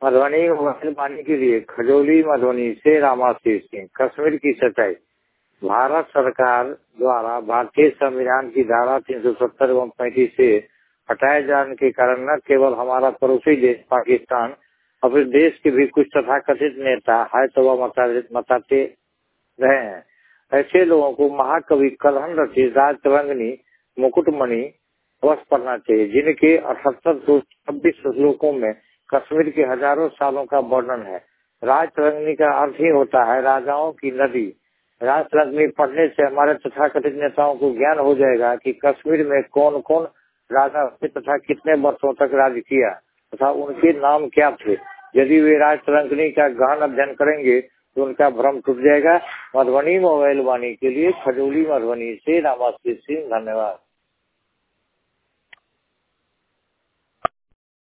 Madhubani mobile पाने के लिए खजौली मधुबनी से रामाशीष सिंह। कश्मीर की सच्चाई। भारत सरकार द्वारा भारतीय संविधान की धारा 370 एवं 35 से हटाए जाने के कारण न केवल हमारा पड़ोसी देश पाकिस्तान अपने देश के भी कुछ तथाकथित नेता है तो वह बताते रहे हैं। ऐसे लोगों को महाकवि कलहन रचित राजतरंगिणी मुकुटमणि अवश्य पढ़ना चाहिए, जिनके 78 से 26 श्लोकों में कश्मीर के हजारों सालों का वर्णन है। राजतरंगिणी का अर्थ ही होता है राजाओं की नदी। राजतरंगिणी पढ़ने से हमारे तथाकथित नेताओं को ज्ञान हो जाएगा कि कश्मीर में कौन कौन राजा तथा कितने वर्षों तक राज किया तथा उनके नाम क्या थे। यदि वे राजतरंगिणी का गहन अध्ययन करेंगे तो उनका भ्रम टूट जाएगा। मधुबनी मोबाइल वाणी के लिए खजौली मधुबनी से रामाशीष सिंह। धन्यवाद।